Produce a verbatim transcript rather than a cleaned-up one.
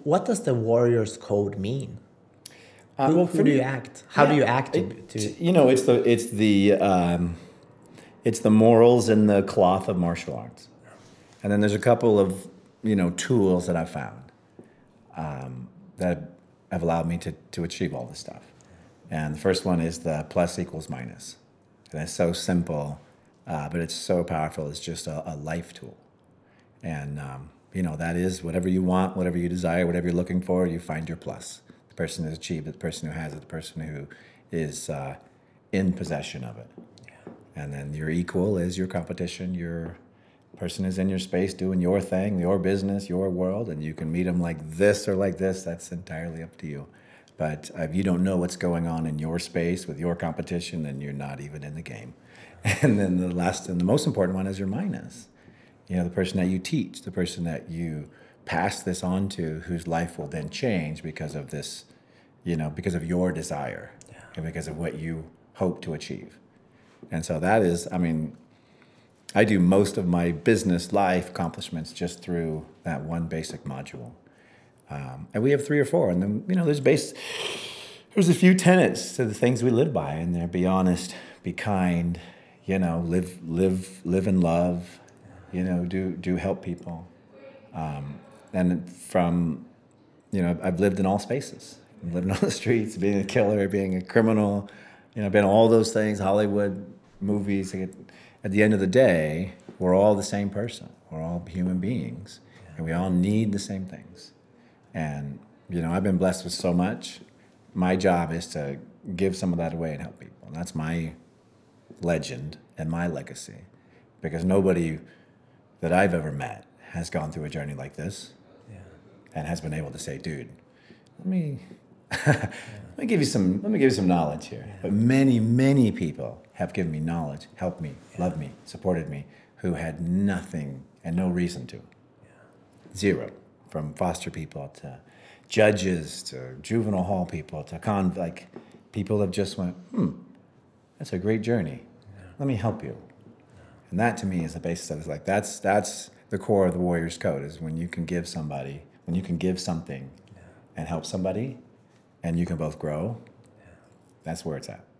what does the Warriors Code mean? Uh, who well, who for do me- you act? How do yeah, you act to, it- to You know, it's the it's the um, it's the morals in the cloth of martial arts, and then there's a couple of you know tools that I've found um, that have allowed me to to achieve all this stuff. And the first one is the plus equals minus, and it's so simple, uh, but it's so powerful. It's just a, a life tool, and um, you know that is whatever you want, whatever you desire, whatever you're looking for, you find your plus. The person who's achieved it, the person who has it, the person who is uh, in possession of it. And then your equal is your competition. Your person is in your space doing your thing, your business, your world, and you can meet them like this or like this. That's entirely up to you. But if you don't know what's going on in your space with your competition, then you're not even in the game. And then the last and the most important one is your minus. You know, the person that you teach, the person that you pass this on to, whose life will then change because of this, you know, because of your desire and because of what you hope to achieve. And so that is, I mean, I do most of my business life accomplishments just through that one basic module. Um, and we have three or four. And then, you know, there's base, there's a few tenets to the things we live by. And they're be honest, be kind, you know, live, live, live in love, you know, do, do help people. Um, and from, you know, I've lived in all spaces. I'm living on the streets, being a killer, being a criminal, you know, been all those things, Hollywood movies. At the end of the day, we're all the same person. We're all human beings, and we all need the same things. And, you know, I've been blessed with so much. My job is to give some of that away and help people. And that's my legend and my legacy, because nobody that I've ever met has gone through a journey like this and has been able to say, dude, let me let me give you some let me give you some knowledge here. But many, many people have given me knowledge, helped me, loved me, supported me, who had nothing and no reason to. Zero. From foster people to judges to juvenile hall people to con like people have just went, hmm, that's a great journey. Let me help you. And that to me is the basis of it. Like that's that's the core of the Warriors Code, is when you can give somebody, when you can give something and help somebody, and you can both grow, that's where it's at.